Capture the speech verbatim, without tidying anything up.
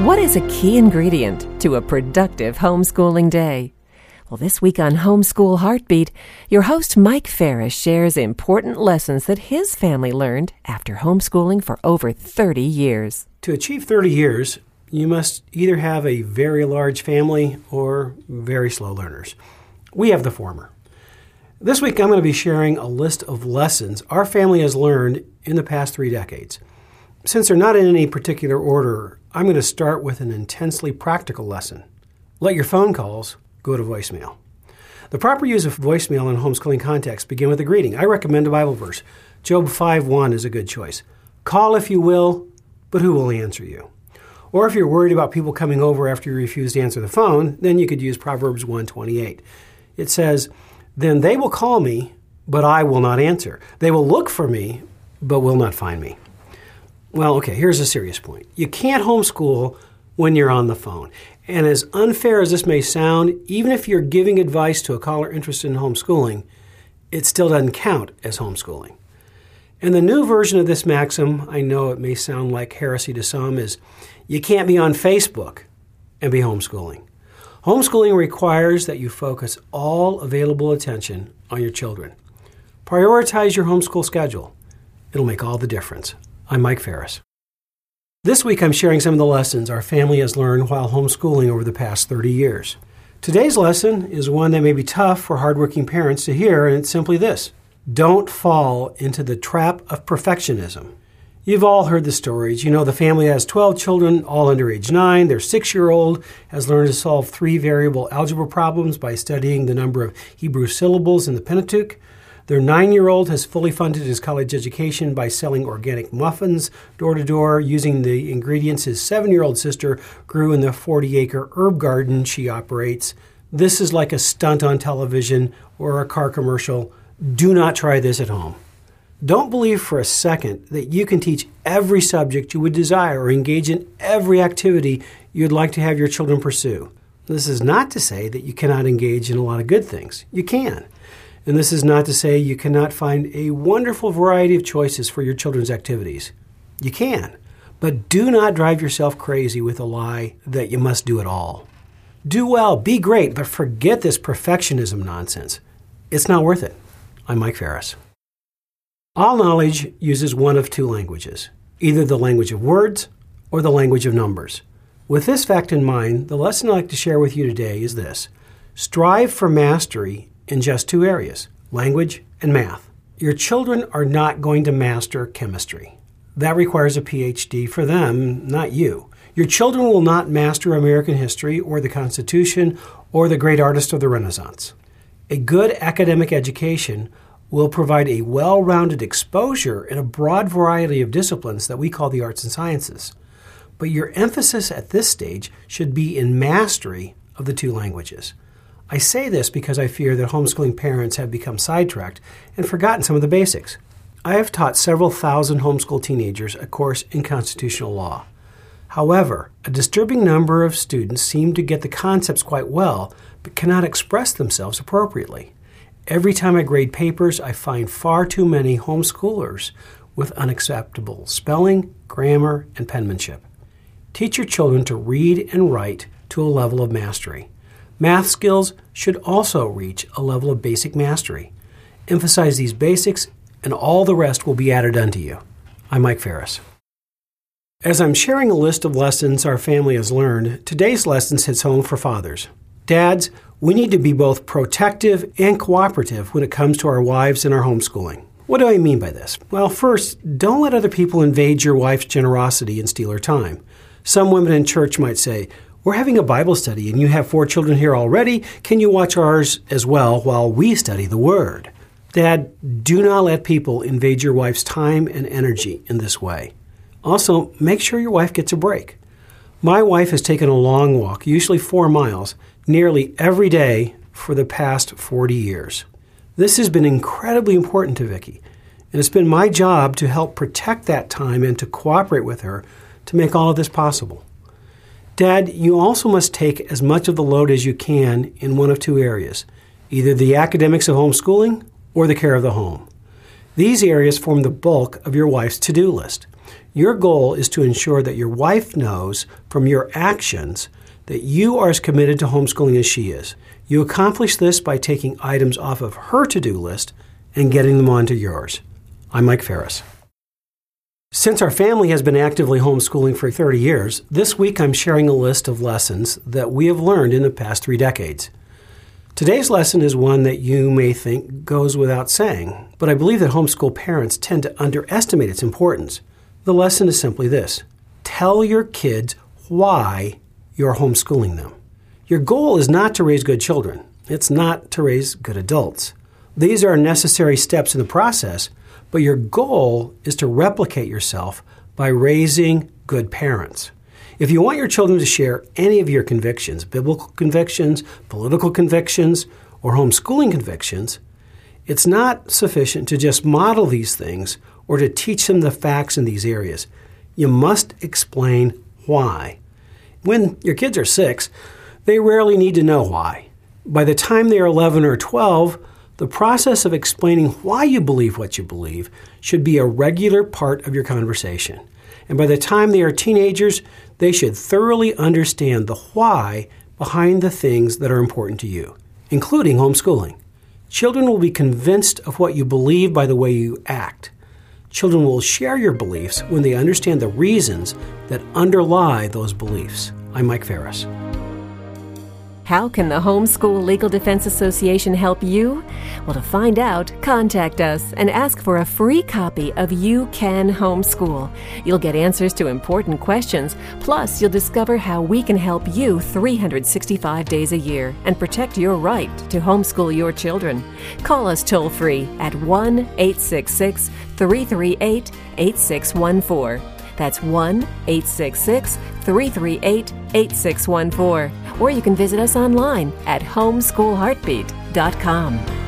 What is a key ingredient to a productive homeschooling day? Well, this week on Homeschool Heartbeat, your host Mike Ferris shares important lessons that his family learned after homeschooling for over thirty years. To achieve thirty years, you must either have a very large family or very slow learners. We have the former. This week, I'm going to be sharing a list of lessons our family has learned in the past three decades. Since they're not in any particular order, I'm going to start with an intensely practical lesson. Let your phone calls go to voicemail. The proper use of voicemail in homeschooling context begin with a greeting. I recommend a Bible verse. Job five one is a good choice. Call if you will, but who will answer you? Or if you're worried about people coming over after you refuse to answer the phone, then you could use Proverbs one twenty-eight. It says, "Then they will call me, but I will not answer. They will look for me, but will not find me." Well, okay, here's a serious point. You can't homeschool when you're on the phone. And as unfair as this may sound, even if you're giving advice to a caller interested in homeschooling, it still doesn't count as homeschooling. And the new version of this maxim, I know it may sound like heresy to some, is you can't be on Facebook and be homeschooling. Homeschooling requires that you focus all available attention on your children. Prioritize your homeschool schedule. It'll make all the difference. I'm Mike Ferris. This week I'm sharing some of the lessons our family has learned while homeschooling over the past thirty years. Today's lesson is one that may be tough for hardworking parents to hear, and it's simply this: don't fall into the trap of perfectionism. You've all heard the stories. You know the family has twelve children, all under age nine. Their six-year-old has learned to solve three-variable algebra problems by studying the number of Hebrew syllables in the Pentateuch. Their nine-year-old has fully funded his college education by selling organic muffins door-to-door using the ingredients his seven-year-old sister grew in the forty-acre herb garden she operates. This is like a stunt on television or a car commercial. Do not try this at home. Don't believe for a second that you can teach every subject you would desire or engage in every activity you'd like to have your children pursue. This is not to say that you cannot engage in a lot of good things. You can. And this is not to say you cannot find a wonderful variety of choices for your children's activities. You can. But do not drive yourself crazy with a lie that you must do it all. Do well, be great, but forget this perfectionism nonsense. It's not worth it. I'm Mike Ferris. All knowledge uses one of two languages, either the language of words or the language of numbers. With this fact in mind, the lesson I'd like to share with you today is this: strive for mastery in just two areas, language and math. Your children are not going to master chemistry. That requires a P H D for them, not you. Your children will not master American history or the Constitution or the great artists of the Renaissance. A good academic education will provide a well-rounded exposure in a broad variety of disciplines that we call the arts and sciences. But your emphasis at this stage should be in mastery of the two languages. I say this because I fear that homeschooling parents have become sidetracked and forgotten some of the basics. I have taught several thousand homeschool teenagers a course in constitutional law. However, a disturbing number of students seem to get the concepts quite well, but cannot express themselves appropriately. Every time I grade papers, I find far too many homeschoolers with unacceptable spelling, grammar, and penmanship. Teach your children to read and write to a level of mastery. Math skills should also reach a level of basic mastery. Emphasize these basics, and all the rest will be added unto you. I'm Mike Ferris. As I'm sharing a list of lessons our family has learned, today's lessons hits home for fathers. Dads, we need to be both protective and cooperative when it comes to our wives and our homeschooling. What do I mean by this? Well, first, don't let other people invade your wife's generosity and steal her time. Some women in church might say, "We're having a Bible study and you have four children here already. Can you watch ours as well while we study the Word?" Dad, do not let people invade your wife's time and energy in this way. Also, make sure your wife gets a break. My wife has taken a long walk, usually four miles, nearly every day for the past forty years. This has been incredibly important to Vicki, and it's been my job to help protect that time and to cooperate with her to make all of this possible. Dad, you also must take as much of the load as you can in one of two areas, either the academics of homeschooling or the care of the home. These areas form the bulk of your wife's to-do list. Your goal is to ensure that your wife knows from your actions that you are as committed to homeschooling as she is. You accomplish this by taking items off of her to-do list and getting them onto yours. I'm Mike Ferris. Since our family has been actively homeschooling for thirty years, this week I'm sharing a list of lessons that we have learned in the past three decades. Today's lesson is one that you may think goes without saying, but I believe that homeschool parents tend to underestimate its importance. The lesson is simply this: tell your kids why you're homeschooling them. Your goal is not to raise good children. It's not to raise good adults. These are necessary steps in the process, but your goal is to replicate yourself by raising good parents. If you want your children to share any of your convictions, biblical convictions, political convictions, or homeschooling convictions, it's not sufficient to just model these things or to teach them the facts in these areas. You must explain why. When your kids are six, they rarely need to know why. By the time they are eleven or twelve, the process of explaining why you believe what you believe should be a regular part of your conversation. And by the time they are teenagers, they should thoroughly understand the why behind the things that are important to you, including homeschooling. Children will be convinced of what you believe by the way you act. Children will share your beliefs when they understand the reasons that underlie those beliefs. I'm Mike Ferris. How can the Homeschool Legal Defense Association help you? Well, to find out, contact us and ask for a free copy of You Can Homeschool. You'll get answers to important questions, plus you'll discover how we can help you three hundred sixty-five days a year and protect your right to homeschool your children. Call us toll-free at one eight six six, three three eight, eight six one four. That's one eight six six, three three eight, eight six one four. Or you can visit us online at homeschool heartbeat dot com.